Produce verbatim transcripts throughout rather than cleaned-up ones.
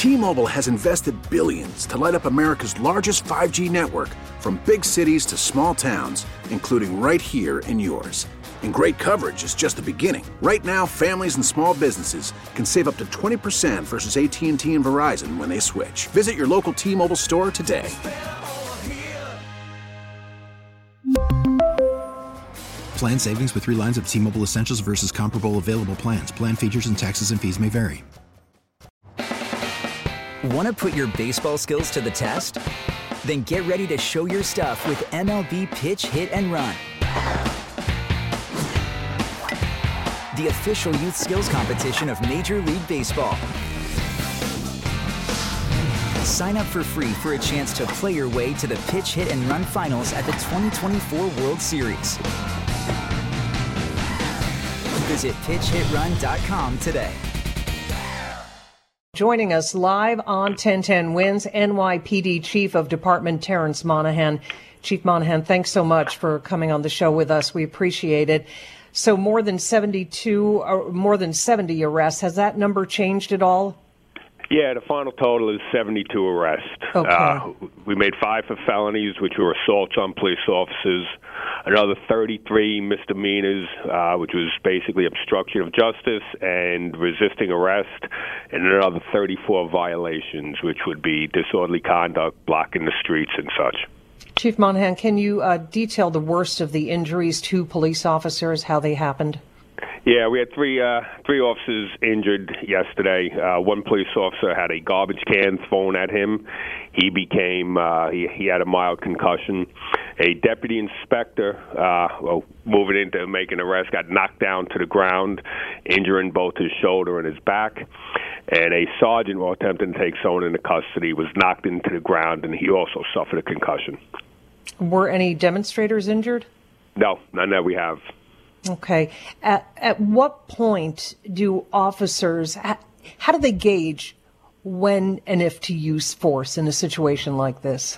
T-Mobile has invested billions to light up America's largest five G network, from big cities to small towns, including right here in yours. And great coverage is just the beginning. Right now, families and small businesses can save up to twenty percent versus A T and T and Verizon when they switch. Visit your local T-Mobile store today. Plan savings with three lines of T-Mobile Essentials versus comparable available plans. Plan features and taxes and fees may vary. Want to put your baseball skills to the test? Then get ready to show your stuff with M L B Pitch, Hit, and Run. The official youth skills competition of Major League Baseball. Sign up for free for a chance to play your way to the Pitch, Hit, and Run finals at the twenty twenty-four World Series. Visit pitch hit run dot com today. Joining us live on ten ten Wins, N Y P D Chief of Department Terrence Monahan. Chief Monahan, thanks so much for coming on the show with us. We appreciate it. So more than seventy-two, or more than seventy arrests. Has that number changed at all? Yeah, the final total is seventy-two arrests. Okay. Uh, we made five for felonies, which were assaults on police officers, another thirty-three misdemeanors, uh, which was basically obstruction of justice and resisting arrest, and another thirty-four violations, which would be disorderly conduct, blocking the streets and such. Chief Monahan, can you uh, detail the worst of the injuries to police officers, how they happened? Yeah, we had three uh, three officers injured yesterday. Uh, one police officer had a garbage can thrown at him. He became uh, he, he had a mild concussion. A deputy inspector, uh, well, moving in to make an arrest, got knocked down to the ground, injuring both his shoulder and his back. And a sergeant, while attempting to take someone into custody, was knocked into the ground, and he also suffered a concussion. Were any demonstrators injured? No, none that we have. Okay. At, at what point do officers, how do they gauge when and if to use force in a situation like this?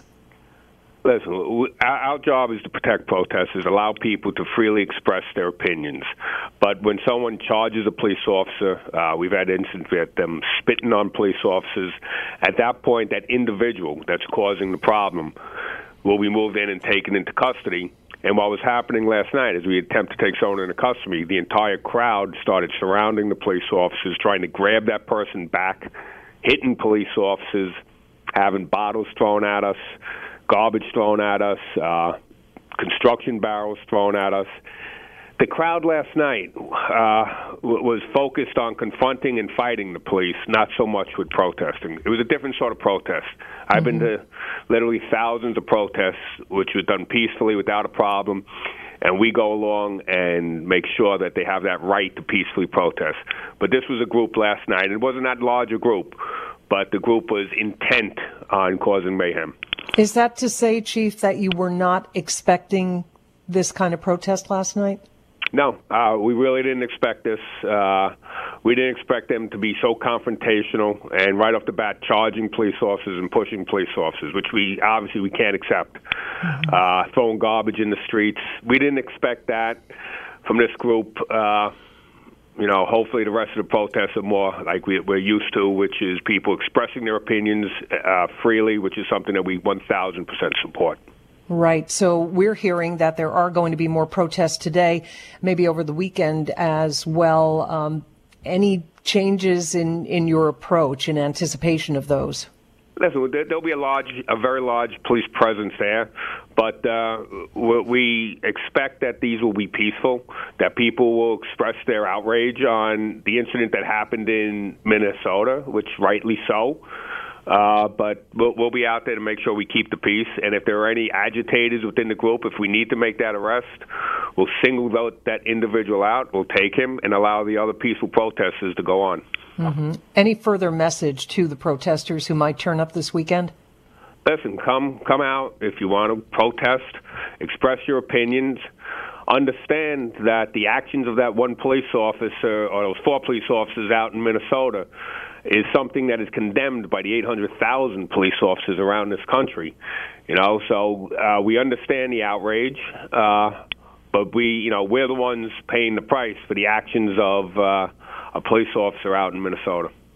Listen, our job is to protect protesters, allow people to freely express their opinions. But when someone charges a police officer, uh, we've had instances with them spitting on police officers. At that point, that individual that's causing the problem will be moved in and taken into custody. And what was happening last night, as we attempt to take someone into custody, the entire crowd started surrounding the police officers, trying to grab that person back, hitting police officers, having bottles thrown at us, garbage thrown at us, uh, construction barrels thrown at us. The crowd last night uh, was focused on confronting and fighting the police, not so much with protesting. It was a different sort of protest. I've mm-hmm. been to literally thousands of protests, which was done peacefully without a problem, and we go along and make sure that they have that right to peacefully protest. But this was a group last night. It wasn't that large a group, but the group was intent on causing mayhem. Is that to say, Chief, that you were not expecting this kind of protest last night? No, uh, we really didn't expect this. Uh, we didn't expect them to be so confrontational and right off the bat charging police officers and pushing police officers, which we obviously we can't accept. Mm-hmm. Uh, throwing garbage in the streets. We didn't expect that from this group. Uh, you know, hopefully the rest of the protests are more like we, we're used to, which is people expressing their opinions uh, freely, which is something that we one thousand percent support. Right. So we're hearing that there are going to be more protests today, maybe over the weekend as well. Um, any changes in, in your approach in anticipation of those? Listen, there'll be a large, a very large police presence there, but uh, we expect that these will be peaceful, that people will express their outrage on the incident that happened in Minnesota, which rightly so. Uh, but we'll, we'll be out there to make sure we keep the peace. And if there are any agitators within the group, if we need to make that arrest, we'll single out that individual out, we'll take him, and allow the other peaceful protesters to go on. Mm-hmm. Any further message to the protesters who might turn up this weekend? Listen, come come out if you want to protest, express your opinions. Understand that the actions of that one police officer or those four police officers out in Minnesota is something that is condemned by the eight hundred thousand police officers around this country. You know, so uh, we understand the outrage, uh, but we, you know, we're the ones paying the price for the actions of uh, a police officer out in Minnesota.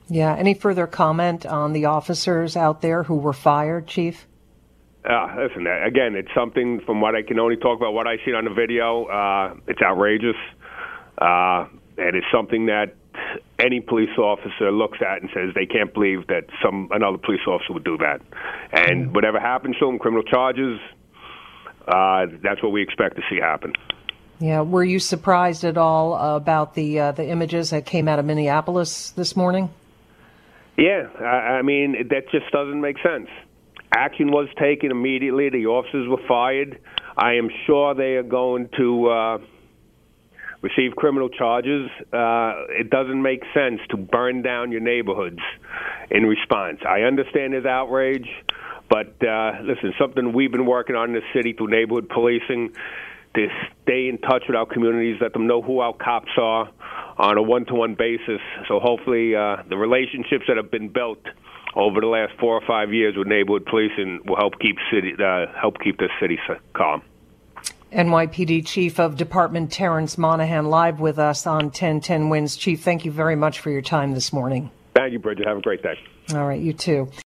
Yeah. Any further comment on the officers out there who were fired, Chief? Uh, listen, again, it's something from what I can only talk about, what I seen on the video. Uh, it's outrageous. Uh, and it's something that any police officer looks at and says they can't believe that some another police officer would do that. And whatever happens to them, criminal charges, uh, that's what we expect to see happen. Yeah. Were you surprised at all about the uh, the images that came out of Minneapolis this morning? Yeah. I, I mean, that just doesn't make sense. Action was taken immediately. The officers were fired. I am sure they are going to uh, receive criminal charges. Uh, it doesn't make sense to burn down your neighborhoods in response. I understand there's outrage, but uh, listen, something we've been working on in the city through neighborhood policing, to stay in touch with our communities, let them know who our cops are on a one-to-one basis. So hopefully uh, the relationships that have been built over the last four or five years with neighborhood policing will help keep city uh, help keep the city calm. N Y P D Chief of Department Terrence Monahan live with us on ten ten Wins. Chief, thank you very much for your time this morning. Thank you, Bridget. Have a great day. All right, you too.